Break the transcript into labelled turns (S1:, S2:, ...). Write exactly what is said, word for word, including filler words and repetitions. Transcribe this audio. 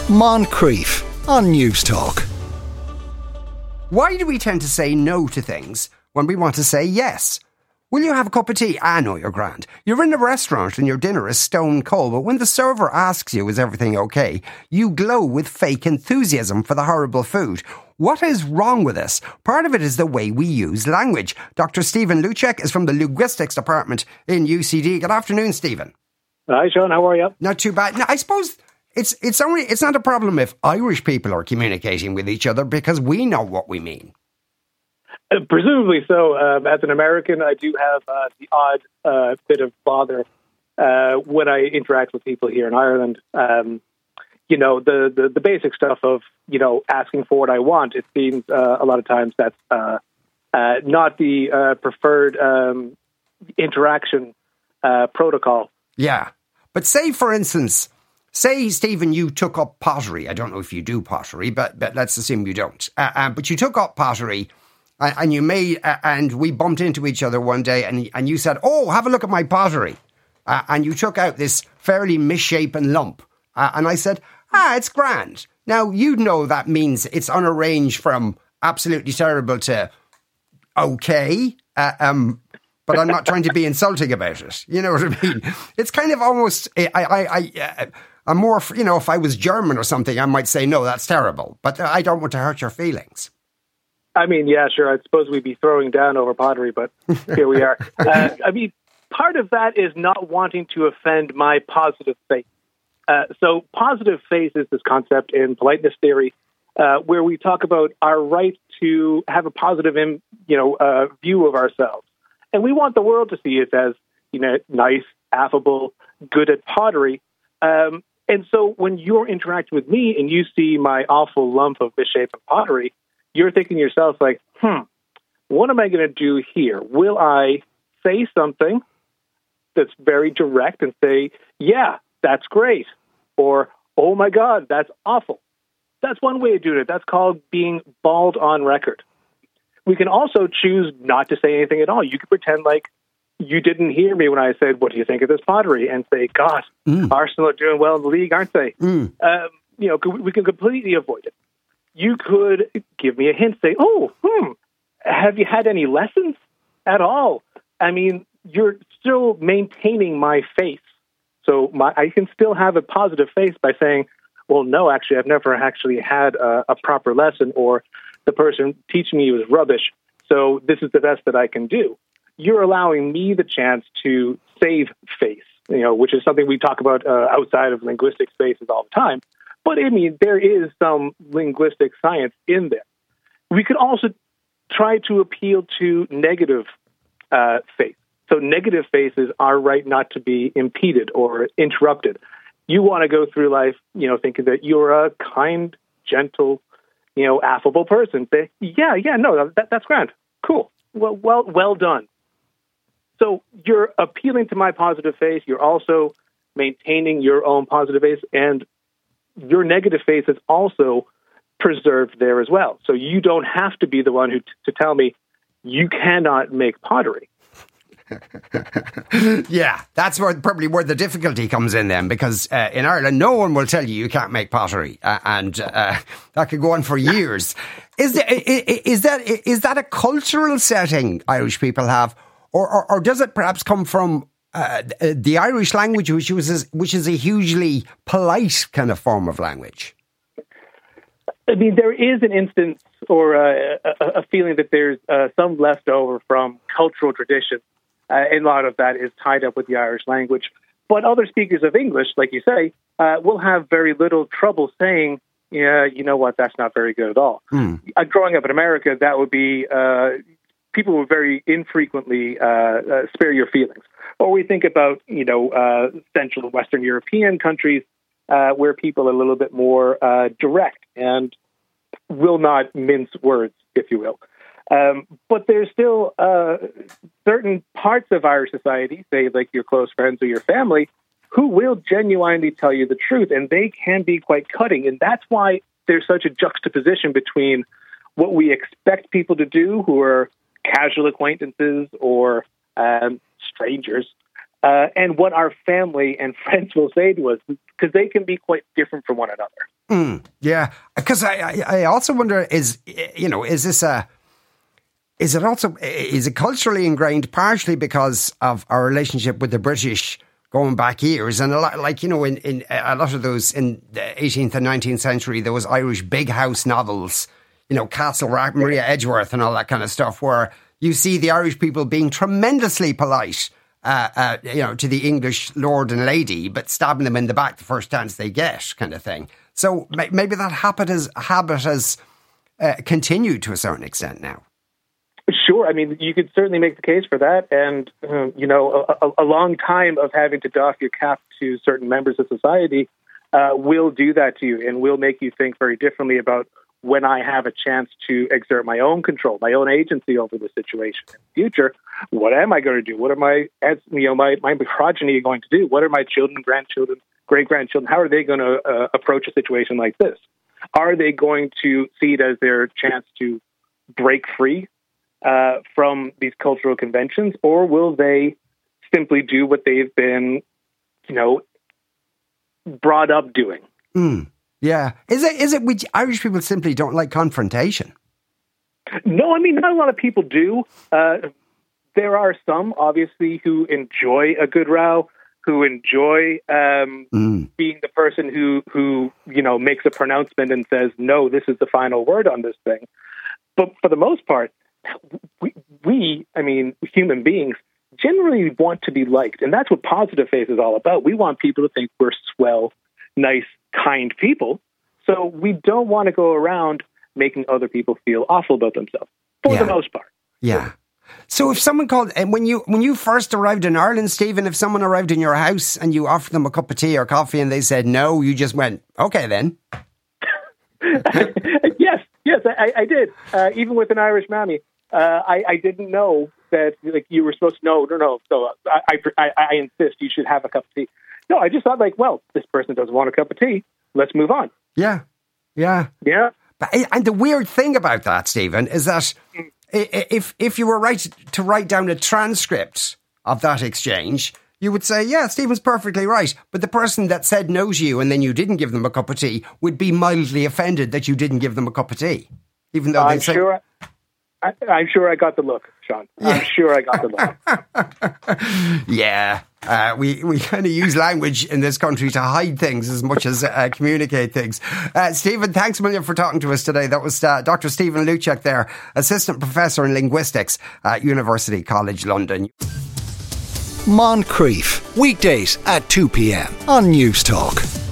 S1: Moncrief on News Talk.
S2: Why do we tend to say no to things when we want to say yes? Will you have a cup of tea? Ah, no, you're grand. You're in a restaurant and your dinner is stone cold, but when the server asks you, is everything okay? You glow with fake enthusiasm for the horrible food. What is wrong with us? Part of it is the way we use language. Doctor Stephen Luchek is from the Linguistics Department in U C D. Good afternoon, Stephen.
S3: Hi, Sean. How are you?
S2: Not too bad. Now, I suppose it's it's only it's not a problem if Irish people are communicating with each other because we know what we mean.
S3: Uh, presumably so. Um, as an American, I do have uh, the odd uh, bit of bother uh, when I interact with people here in Ireland. Um, you know, the, the, the basic stuff of, you know, asking for what I want. It seems uh, a lot of times that's uh, uh, not the uh, preferred um, interaction uh, protocol.
S2: Yeah. But say, for instance, say, Stephen, you took up pottery. I don't know if you do pottery, but, but let's assume you don't. Uh, uh, but you took up pottery and, and you made, uh, and we bumped into each other one day and, and you said, oh, have a look at my pottery. Uh, and you took out this fairly misshapen lump. Uh, and I said, ah, it's grand. Now, you'd know that means it's on a range from absolutely terrible to okay. Uh, um, but I'm not trying to be insulting about it. You know what I mean? It's kind of almost, I, I, I, uh, I'm more, you know, if I was German or something, I might say, no, that's terrible. But I don't want to hurt your feelings.
S3: I mean, yeah, sure. I suppose we'd be throwing down over pottery, but here we are. Uh, I mean, part of that is not wanting to offend my positive faith. Uh, so positive faith is this concept in politeness theory uh, where we talk about our right to have a positive in, you know, uh, view of ourselves. And we want the world to see us as, you know, nice, affable, good at pottery. Um, and so when you're interacting with me and you see my awful lump of misshapen pottery, you're thinking to yourself like, hmm, what am I going to do here? Will I say something that's very direct and say, yeah, that's great, or, oh my God, that's awful? That's one way of doing it. That's called being bald on record. We can also choose not to say anything at all. You could pretend like you didn't hear me when I said, what do you think of this pottery? And say, God, mm. Arsenal are doing well in the league, aren't they? Mm. Um, you know, we can completely avoid it. You could give me a hint, say, oh, hmm, have you had any lessons at all? I mean, you're still maintaining my face. So my, I can still have a positive face by saying, well, no, actually, I've never actually had a, a proper lesson, or the person teaching me was rubbish, so this is the best that I can do. You're allowing me the chance to save face, you know, which is something we talk about uh, outside of linguistic spaces all the time. But, I mean, there is some linguistic science in there. We could also try to appeal to negative uh, faith. So negative faith is our right not to be impeded or interrupted. You want to go through life, you know, thinking that you're a kind, gentle, you know, affable person. Say, yeah, yeah, no, that, that's grand. Cool. Well, well, well done. So you're appealing to my positive faith. You're also maintaining your own positive faith, and your negative faith is also preserved there as well. So you don't have to be the one who t- to tell me you cannot make pottery.
S2: Yeah, that's where probably where the difficulty comes in then, because uh, in Ireland, no one will tell you you can't make pottery, uh, and uh, that could go on for years. Is, there, is that is that a cultural setting Irish people have, or or, or does it perhaps come from uh, the Irish language, which is which is a hugely polite kind of form of language?
S3: I mean, there is an instance or a, a, a feeling that there's uh, some leftover from cultural tradition. Uh, and a lot of that is tied up with the Irish language. But other speakers of English, like you say, uh, will have very little trouble saying, yeah, you know what, that's not very good at all. Mm. Uh, growing up in America, that would be, uh, people would very infrequently uh, uh, spare your feelings. Or we think about, you know, uh, Central and Western European countries uh, where people are a little bit more uh, direct and will not mince words, if you will. Um, but there's still uh, certain parts of Irish society, say like your close friends or your family, who will genuinely tell you the truth, and they can be quite cutting. And that's why there's such a juxtaposition between what we expect people to do, who are casual acquaintances or um, strangers, uh, and what our family and friends will say to us, because they can be quite different from one another.
S2: Mm, yeah, because I, I, I also wonder, is, you know, is this a, is it also, is it culturally ingrained partially because of our relationship with the British going back years? And a lot, like, you know, in, in a lot of those in the eighteenth and nineteenth century, there was Irish big house novels, you know, Castle Rock, Maria Edgeworth and all that kind of stuff, where you see the Irish people being tremendously polite, uh, uh, you know, to the English lord and lady, but stabbing them in the back the first chance they get, kind of thing. So maybe that habit has, habit has uh, continued to a certain extent now.
S3: Sure. I mean, you could certainly make the case for that. And, um, you know, a, a long time of having to doff your cap to certain members of society uh, will do that to you and will make you think very differently about when I have a chance to exert my own control, my own agency over the situation in the future. What am I going to do? What are my, you know, my, my progeny going to do? What are my children, grandchildren, great-grandchildren? How are they going to uh, approach a situation like this? Are they going to see it as their chance to break free uh, from these cultural conventions, or will they simply do what they've been, you know, brought up doing?
S2: Mm. Yeah. Is it, is it, we Irish people simply don't like confrontation?
S3: No, I mean, not a lot of people do. Uh, there are some, obviously, who enjoy a good row, who enjoy um, mm. being the person who, who, you know, makes a pronouncement and says, no, this is the final word on this thing. But for the most part, we, we I mean, human beings generally want to be liked. And that's what Positive Faith is all about. We want people to think we're swell, nice, kind people. So we don't want to go around making other people feel awful about themselves, for
S2: yeah.
S3: the most part.
S2: Yeah. So if someone called, and when you when you first arrived in Ireland, Stephen, if someone arrived in your house and you offered them a cup of tea or coffee and they said no, you just went, okay then.
S3: yes, yes, I, I did. Uh, even with an Irish mammy, uh, I, I didn't know that like you were supposed to know. No, no. So I, I, I insist you should have a cup of tea. No, I just thought like, well, this person doesn't want a cup of tea. Let's move on.
S2: Yeah, yeah,
S3: yeah.
S2: But, and the weird thing about that, Stephen, is that if if you were right to write down a transcript of that exchange, you would say, yeah, Stephen's perfectly right. But the person that said no to you and then you didn't give them a cup of tea would be mildly offended that you didn't give them a cup of tea, even though
S3: I'm
S2: they say.
S3: Sure I, I'm sure I got the look, Sean. Yeah. I'm sure I got the
S2: look. yeah. Uh, we, we kind of use language in this country to hide things as much as uh, communicate things. Uh, Stephen, thanks a million for talking to us today. That was uh, Doctor Stephen Luchek there, Assistant Professor in Linguistics at University College London.
S1: Moncrief, weekdays at two p.m. on News Talk.